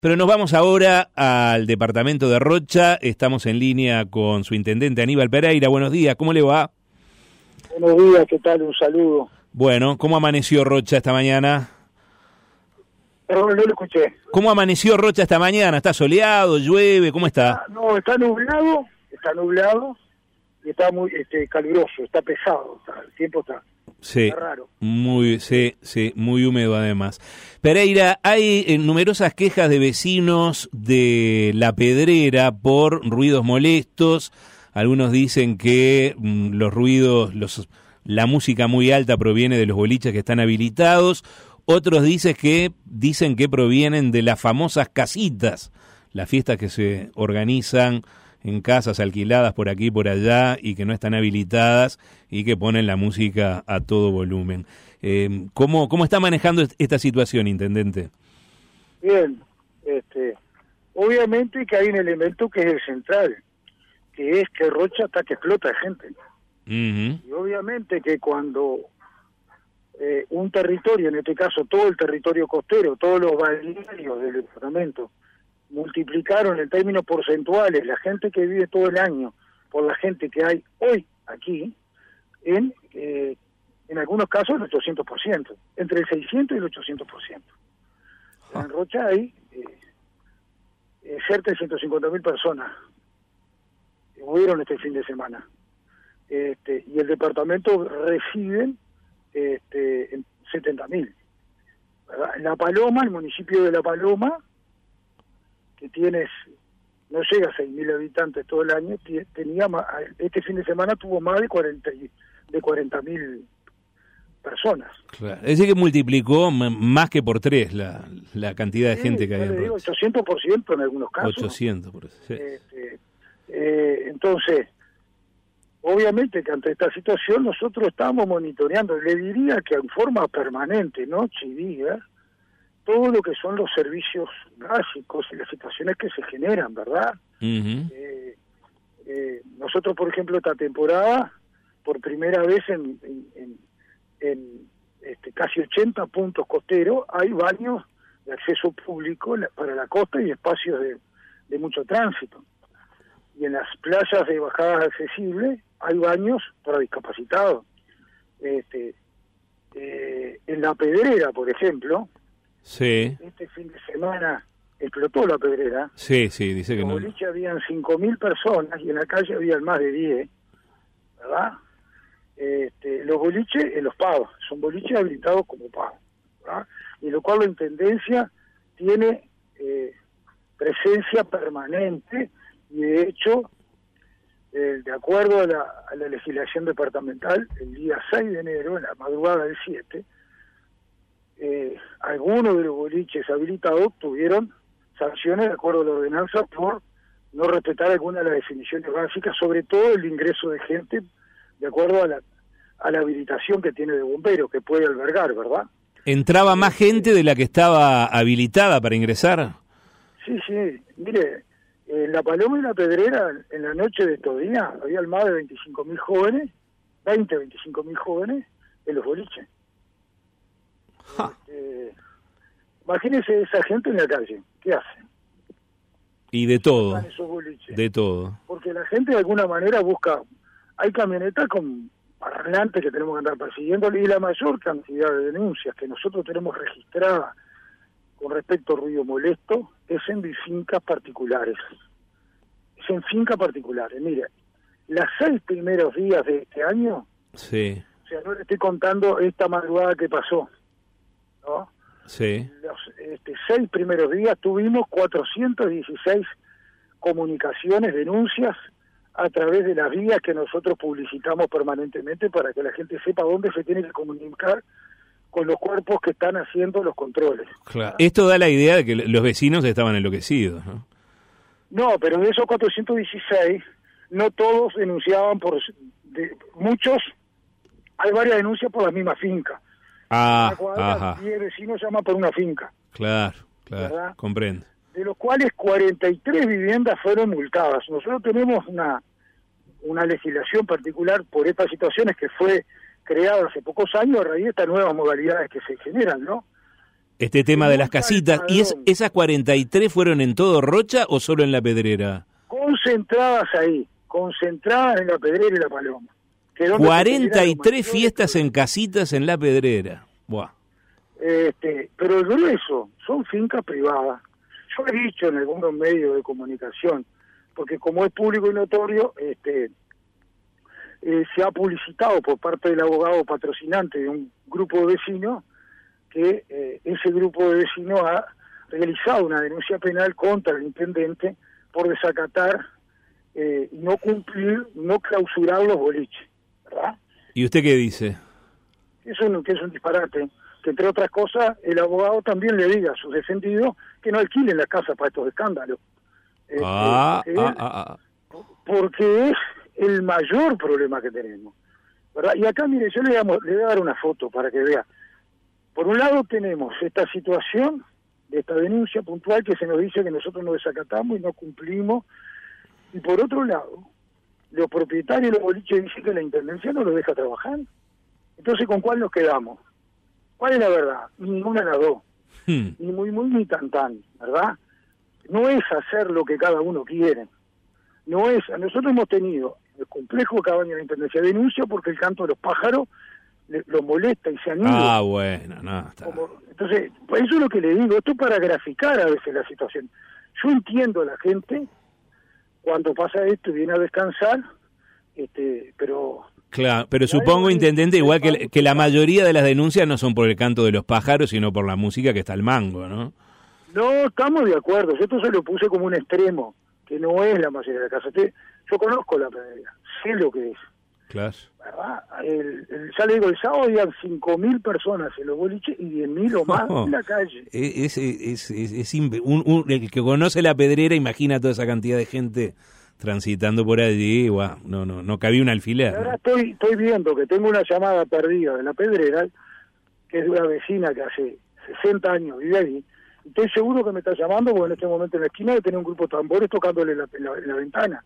Pero nos vamos ahora al departamento de Rocha. Estamos en línea con su intendente Aníbal Pereira. Buenos días, ¿cómo le va? Buenos días, ¿qué tal? Un saludo. Bueno, ¿cómo amaneció Rocha esta mañana? Perdón, no lo escuché. ¿Cómo amaneció Rocha esta mañana? ¿Está soleado, llueve? ¿Cómo está? No, está nublado y está muy caluroso, está pesado, el tiempo está raro. Muy húmedo además. Pereira, hay numerosas quejas de vecinos de La Pedrera por ruidos molestos. Algunos dicen que los ruidos, la música muy alta proviene de los boliches que están habilitados. Otros dicen que provienen de las famosas casitas, las fiestas que se organizan en casas alquiladas por aquí y por allá y que no están habilitadas y que ponen la música a todo volumen. ¿Cómo está manejando esta situación, intendente? Bien, obviamente que hay un elemento que es el central, que es que Rocha está que explota gente. Uh-huh. Y obviamente que cuando un territorio, en este caso todo el territorio costero, todos los balnearios del departamento, multiplicaron en términos porcentuales la gente que vive todo el año por la gente que hay hoy aquí, en algunos casos el 800%, entre el 600 y el 800%. En Rocha hay cerca de 150.000 personas que murieron este fin de semana. Y el departamento reciben 70.000. La Paloma, el municipio de La Paloma, que no llega a 6.000 habitantes todo el año, este fin de semana tuvo más de 40.000 personas. Claro. Es decir que multiplicó más que por 3 la cantidad de gente que hay en Rocha. 800% en algunos casos. 800%. Sí. Entonces, obviamente que ante esta situación nosotros estamos monitoreando, le diría que en forma permanente, noche y día, todo lo que son los servicios básicos y las situaciones que se generan, ¿verdad? Uh-huh. Nosotros, por ejemplo, esta temporada, por primera vez en casi 80 puntos costeros, hay baños de acceso público para la costa y espacios de mucho tránsito. Y en las playas de bajadas accesibles hay baños para discapacitados. En La Pedrera, por ejemplo, sí. Este fin de semana explotó La Pedrera. Sí, dice que no. En el boliche habían 5.000 personas y en la calle habían más de 10, ¿verdad? Los boliches en los pavos, son boliches habilitados como pavos, ¿verdad? Y lo cual la Intendencia tiene presencia permanente y de hecho, de acuerdo a la legislación departamental, el día 6 de enero, en la madrugada del 7, algunos de los boliches habilitados tuvieron sanciones de acuerdo a la ordenanza por no respetar alguna de las definiciones básicas, sobre todo el ingreso de gente de acuerdo a la habilitación que tiene de bombero, que puede albergar, ¿verdad? ¿Entraba más gente de la que estaba habilitada para ingresar? Sí, mire, en La Paloma y La Pedrera, en la noche de estos días, había más de 25.000 jóvenes, 25.000 jóvenes en los boliches. Imagínense esa gente en la calle, ¿qué hacen? Y de todo, de todo. Porque la gente de alguna manera busca, hay camionetas con parlantes que tenemos que andar persiguiendo y la mayor cantidad de denuncias que nosotros tenemos registradas con respecto a ruido molesto es en fincas particulares. Mire, las 6 primeros días de este año, sí. O sea, no le estoy contando esta madrugada que pasó, ¿no? Sí. Los 6 primeros días tuvimos 416 comunicaciones, denuncias a través de las vías que nosotros publicitamos permanentemente para que la gente sepa dónde se tiene que comunicar con los cuerpos que están haciendo los controles. Claro. Esto da la idea de que los vecinos estaban enloquecidos, ¿no? No, pero de esos 416, no todos denunciaban muchos, hay varias denuncias por la misma finca. Ajá. 10 vecinos llaman por una finca. Claro, ¿verdad? Comprendo. De los cuales 43 viviendas fueron multadas. Nosotros tenemos una legislación particular por estas situaciones que fue creada hace pocos años a raíz de estas nuevas modalidades que se generan, ¿no? Este tema de las casitas. ¿Y Padrón. esas 43 fueron en todo Rocha o solo en La Pedrera? Concentradas ahí, concentradas en La Pedrera y La Paloma. Que es donde se generan los 43 mayores fiestas en problemas. casitas en La Pedrera. Buah. Pero el grueso son fincas privadas. Yo he dicho en algunos medios de comunicación, porque como es público y notorio, se ha publicitado por parte del abogado patrocinante de un grupo de vecinos que ese grupo de vecinos ha realizado una denuncia penal contra el intendente por desacatar y no cumplir, no clausurar los boliches, ¿verdad? ¿Y usted qué dice? Eso que es un disparate, que entre otras cosas el abogado también le diga a sus defendidos que no alquilen la casa para estos escándalos. Porque es el mayor problema que tenemos, ¿verdad? Y acá, mire, yo le voy a dar una foto para que vea. Por un lado tenemos esta situación de esta denuncia puntual que se nos dice que nosotros no desacatamos y no cumplimos, y por otro lado, los propietarios de los boliches dicen que la Intendencia no los deja trabajar. Entonces, ¿con cuál nos quedamos? ¿Cuál es la verdad? Ninguna de las dos. Ni muy ni tan, ¿verdad? No es hacer lo que cada uno quiere. No es. Nosotros hemos tenido el complejo de Cabaña de la Intendencia denuncia porque el canto de los pájaros los molesta y se han ido. Bueno, no, está. Entonces, pues eso es lo que le digo, esto para graficar a veces la situación. Yo entiendo a la gente cuando pasa esto y viene a descansar, pero... Claro, pero supongo, intendente, igual que la mayoría de las denuncias no son por el canto de los pájaros, sino por la música que está al mango, ¿no? No, estamos de acuerdo, yo esto se lo puse como un extremo, que no es la mayoría de las casas. Yo conozco La Pedrera, sé lo que es. Claro. ¿Verdad? Ya le digo, el sábado había 5.000 personas en los boliches y 10.000 o más en la calle. El que conoce La Pedrera imagina toda esa cantidad de gente transitando por allí. Wow, no cabía un alfiler. Ahora estoy viendo que tengo una llamada perdida de La Pedrera, que es de una vecina que hace 60 años vive ahí. Estoy seguro que me está llamando porque en este momento en la esquina de tener un grupo de tambores tocándole en la ventana.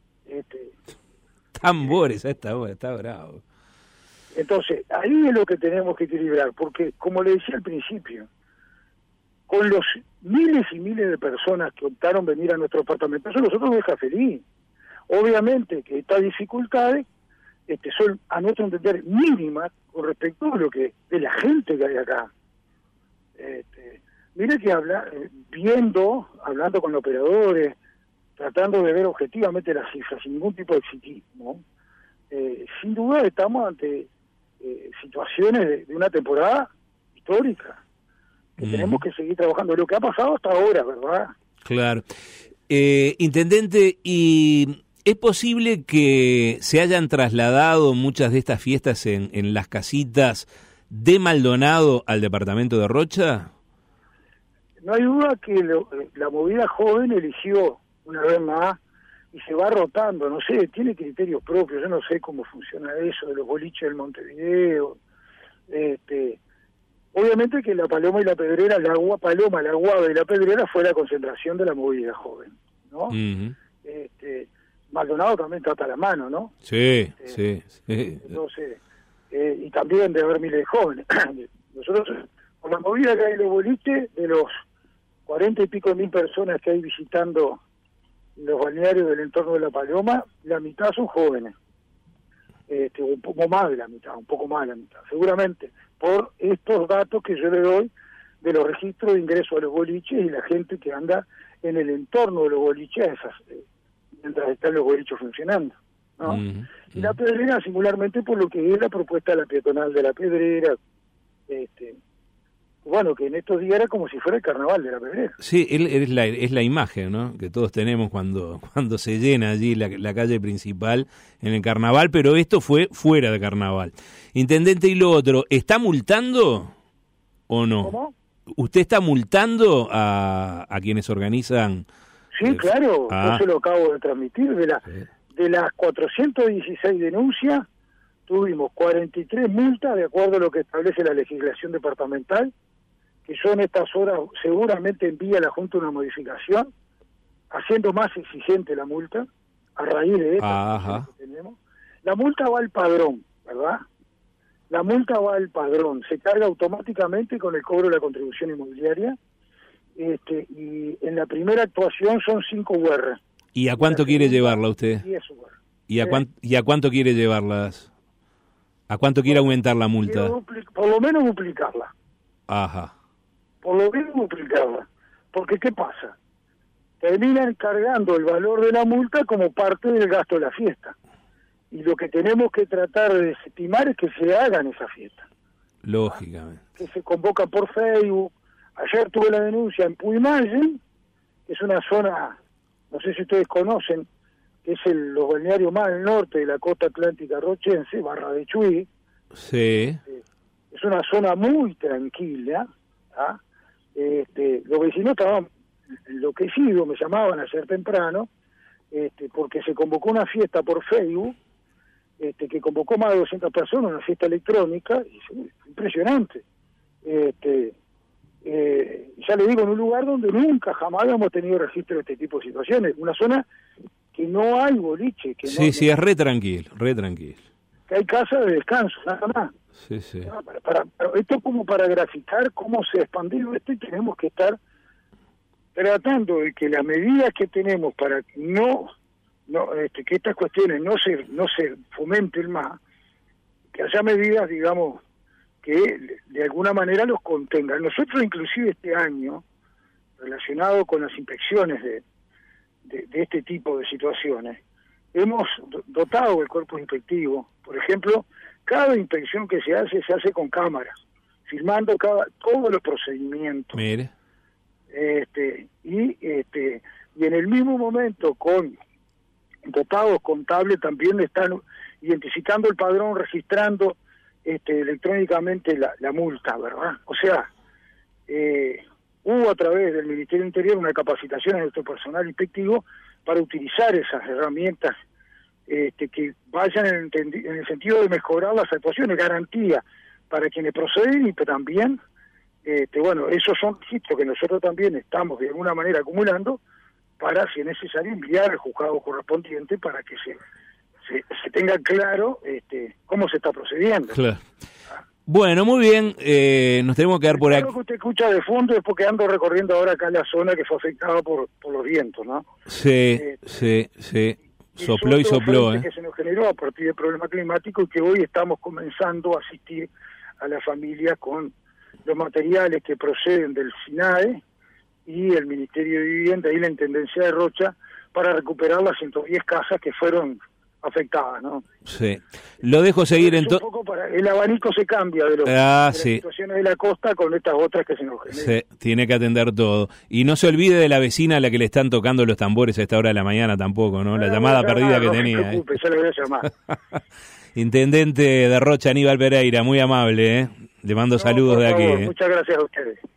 Tambores, está bravo. Entonces, ahí es lo que tenemos que equilibrar, porque, como le decía al principio, con los miles y miles de personas que optaron venir a nuestro apartamento, eso a nosotros nos deja feliz. Obviamente que estas dificultades son, a nuestro entender, mínimas con respecto a lo que de la gente que hay acá. Mire que hablando con los operadores, tratando de ver objetivamente las cifras, sin ningún tipo de exitismo, sin duda estamos ante situaciones de una temporada histórica, que tenemos que seguir trabajando. Lo que ha pasado hasta ahora, ¿verdad? Claro. Intendente, ¿y es posible que se hayan trasladado muchas de estas fiestas en las casitas de Maldonado al departamento de Rocha? No hay duda que la movida joven eligió una vez más y se va rotando, no sé, tiene criterios propios, yo no sé cómo funciona eso de los boliches del Montevideo. Obviamente que La Paloma y La Pedrera, la Guava y La Pedrera fue la concentración de la movida joven, ¿no? Maldonado también trata la mano, ¿no? Sí. Entonces, y también de haber miles de jóvenes. Nosotros, con la movida que hay en los boliches, de los 40 y pico mil personas que hay visitando los balnearios del entorno de La Paloma, la mitad son jóvenes. Un poco más de la mitad, seguramente, por estos datos que yo le doy de los registros de ingreso a los boliches y la gente que anda en el entorno de los boliches mientras están los boliches funcionando, ¿no? Y La Pedrera, singularmente, por lo que es la propuesta de la peatonal de La Pedrera, bueno, que en estos días era como si fuera el carnaval de La Pedrera. Sí, es la imagen, ¿no?, que todos tenemos cuando se llena allí la calle principal en el carnaval, pero esto fue fuera de carnaval. Intendente, y lo otro, ¿está multando o no? ¿Cómo? ¿Usted está multando a quienes organizan? Sí, claro, yo se lo acabo de transmitir. De las 416 denuncias, tuvimos 43 multas de acuerdo a lo que establece la legislación departamental, que yo en estas horas seguramente envía a la Junta una modificación, haciendo más exigente la multa, a raíz de esta que tenemos. La multa va al padrón, ¿verdad? la multa va al padrón, se carga automáticamente con el cobro de la contribución inmobiliaria, y en la primera actuación son 5 UR. ¿Y a cuánto quiere llevarla usted? 10 UR. ¿Y a cuánto quiere llevarlas? ¿A cuánto quiere aumentar la multa? Por lo menos duplicarla. Ajá. Por lo menos duplicarla. Porque ¿qué pasa? Terminan cargando el valor de la multa como parte del gasto de la fiesta. Y lo que tenemos que tratar de desestimar es que se hagan esa fiesta. Lógicamente. Que se convoca por Facebook. Ayer tuve la denuncia en Puimayen, que es una zona, no sé si ustedes conocen, que es los balnearios más al norte de la costa atlántica rochense, Barra de Chuy. Sí. Es una zona muy tranquila. Los vecinos estaban enloquecidos, me llamaban ayer temprano, porque se convocó una fiesta por Facebook, que convocó más de 200 personas, una fiesta electrónica, y impresionante. Ya le digo, en un lugar donde nunca jamás habíamos tenido registro de este tipo de situaciones, una zona que no hay boliche, que sí, no, sí, es re tranquilo, que hay casa de descanso, nada más. Sí, sí. Esto como para graficar cómo se ha expandido esto, y tenemos que estar tratando de que las medidas que tenemos para que que estas cuestiones no se fomenten más, que haya medidas, digamos, que de alguna manera los contengan. Nosotros inclusive este año, relacionado con las inspecciones de este tipo de situaciones, hemos dotado el cuerpo inspectivo. Por ejemplo, cada inspección que se hace con cámaras, filmando todos los procedimientos. Mire. Y en el mismo momento, con dotados con tablet, también están identificando el padrón, registrando electrónicamente la multa, ¿verdad? O sea, hubo a través del Ministerio del Interior una capacitación a nuestro personal inspectivo para utilizar esas herramientas que vayan en el sentido de mejorar las actuaciones, garantía para quienes proceden, y también, esos son registros que nosotros también estamos de alguna manera acumulando para, si es necesario, enviar al juzgado correspondiente para que se tenga claro cómo se está procediendo. Claro. Bueno, muy bien, nos tenemos que quedar por aquí. Lo que usted escucha de fondo es porque ando recorriendo ahora acá la zona que fue afectada por los vientos, ¿no? Sí, sí. Sopló y sopló, que se nos generó a partir del problema climático, y que hoy estamos comenzando a asistir a las familias con los materiales que proceden del SINAE y el Ministerio de Vivienda y la Intendencia de Rocha para recuperar las 110 casas que fueron afectadas, ¿no? Sí. Lo dejo seguir entonces. El abanico se cambia de las situaciones de la costa con estas otras que se nos generan. Sí, tiene que atender todo. Y no se olvide de la vecina a la que le están tocando los tambores a esta hora de la mañana tampoco, ¿no? La llamada perdida que tenía. No se preocupe, ya le voy a llamar. Intendente de Rocha, Aníbal Pereira, muy amable, ¿eh? Le mando saludos de aquí. Muchas gracias a ustedes.